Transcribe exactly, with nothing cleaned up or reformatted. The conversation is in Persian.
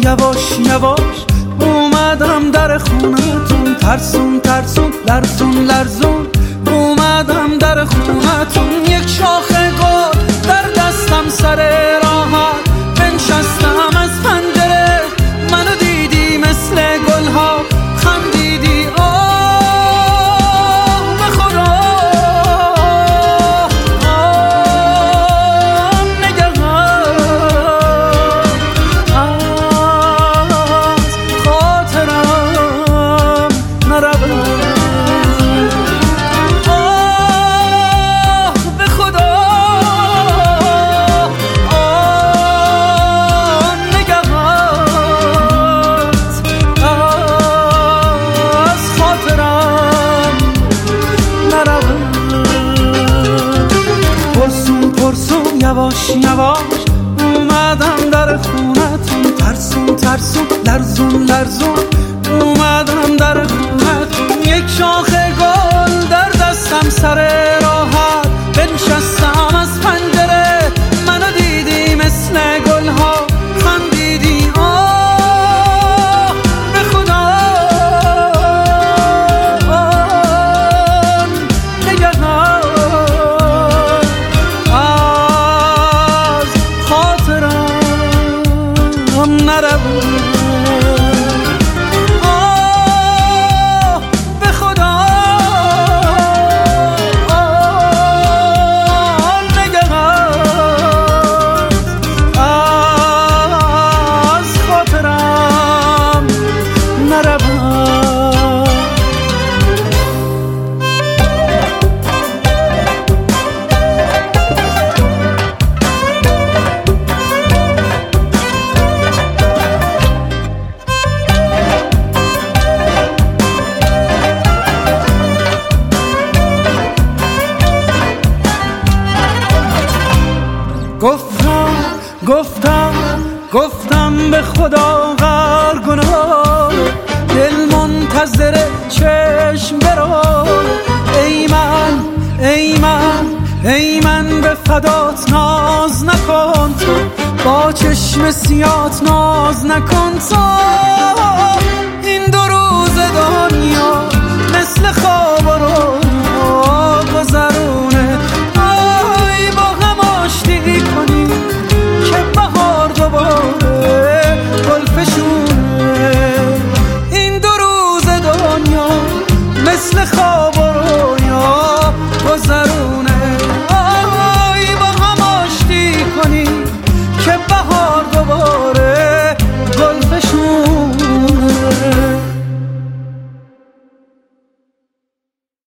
یواش یواش اومدم در خونتون، ترسون ترسون لرزون لرزون اومدم در خونتون. یک شاخه گل در دستم سر راحت بنشستم از پنجره، منو دیدی مثل گلها خندیدی. آه به خدا آه نگهان از خاطرم نرود. آه به خدا آه نگهان از خاطرم نرود. پرسون پرسون یواش یواش اومدم در خونتون، ترسون ترسون لرزون لرزون اومدم در خونتون. یک شاخه گل در دستم سر راحت بنشستم از پنجره، منو دیدی مثل گلها خندیدی. آه به خدا آه نگهان از خاطرم نرود. آه به خدا آه نگهان از خاطرم نرود. گفتم گفتم گفتم به خدا غر گناه، دل منتظر چشم برو. ای من ای من ای من به فدات ناز نکن تو، با چشم سیات ناز نکن تو.